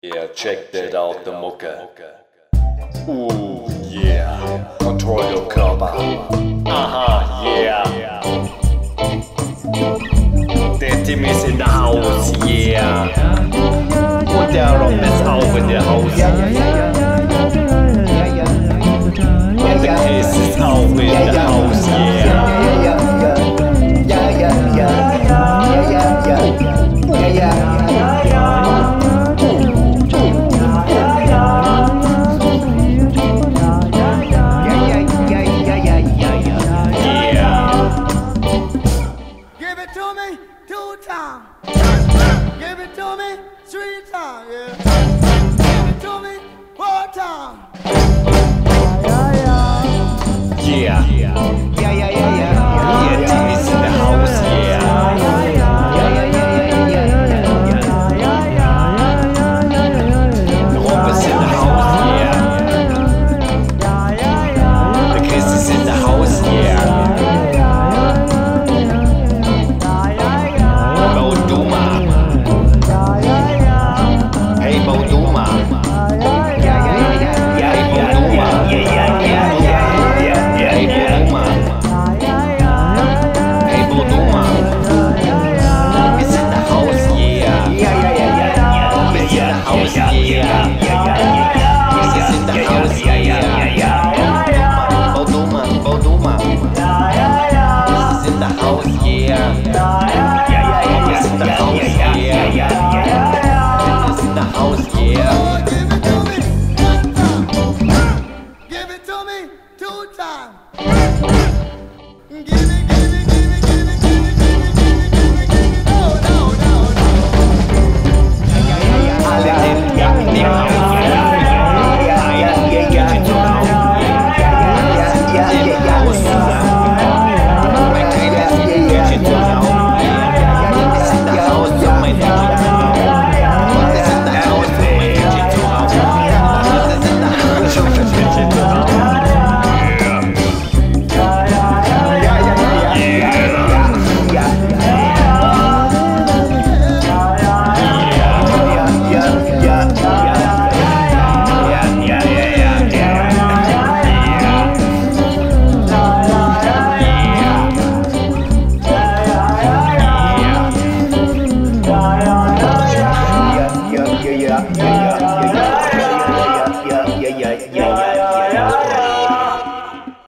Yeah, check that out, the Mucke. Ooh, yeah. Control your Körper. Aha, yeah. Der Tim ist in der Haus, yeah. Und der Rob ist auch in der Haus. Und der Kiss ist auch in der Haus, yeah. Give it to me 2 times. Give it to me 3 times. Yeah. Give it to me 4 times. Yeah. Yeah, yeah, yeah, yeah.